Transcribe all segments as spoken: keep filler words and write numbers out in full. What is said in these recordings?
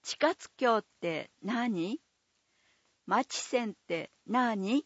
地下津峡って何？町線って何？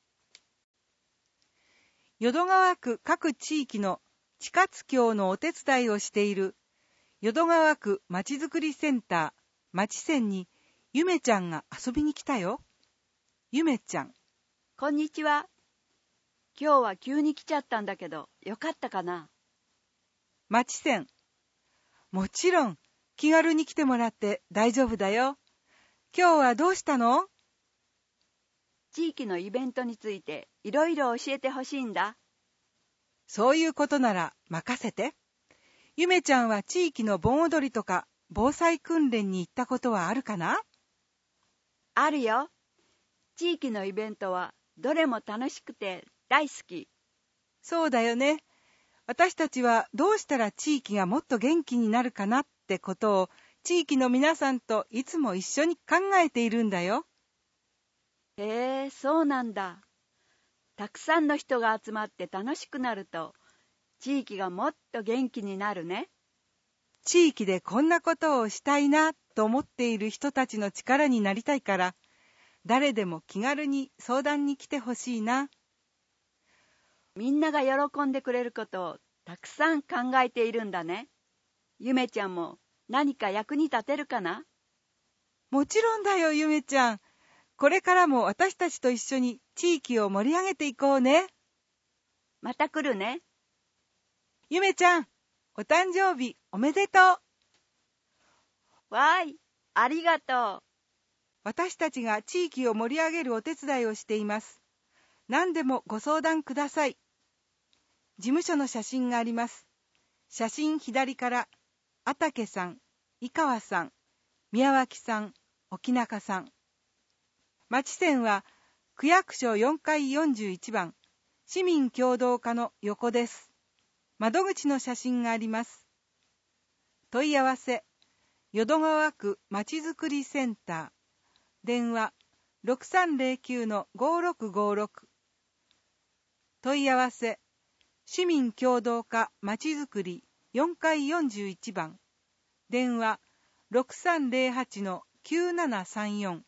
淀川区各地域の地下津峡のお手伝いをしている淀川区まちづくりセンター町線にゆめちゃんが遊びに来たよ。ゆめちゃん。 こんにちは。今日は急に来ちゃったんだけど、よかったかな？ 町線。もちろん気軽に来てもらって大丈夫だよ。今日はどうしたの？ 地域のイベントについていろいろ教えてほしいんだ。 そういうことなら任せて。ゆめちゃんは地域の盆踊りとか防災訓練に行ったことはあるかな？ あるよ。地域のイベントはどれも楽しくて大好き。 そうだよね。私たちはどうしたら地域がもっと元気になるかなってことを地域の皆さんといつも一緒に考えているんだよ。 へえ、そうなんだ。たくさんの人が集まって楽しくなると地域がもっと元気になるね。 地域でこんなことをしたいなと思っている人たちの力になりたいから、誰でも気軽に相談に来てほしいな。 みんなが喜んでくれることをたくさん考えているんだね。ゆめちゃんも何か役に立てるかな？ もちろんだよ、ゆめちゃん。これからも私たちと一緒に地域を盛り上げていこうね。 また来るね。 ゆめちゃん、お誕生日おめでとう。 わーい、ありがとう。 私たちが地域を盛り上げるお手伝いをしています。何でもご相談ください。事務所の写真があります。写真左から、あたけさん、井川さん、宮脇さん、沖中さん。町線は区役所よんかいよんじゅういちばん、市民協働課の横です。窓口の写真があります。問い合わせ、淀川区まちづくりセンター、電話 ろくさんぜろきゅうのごろくごろく。問い合わせ、市民協働課まちづくりよんかいよんじゅういちばん、電話 ろくさんぜろはちのきゅうななさんよん。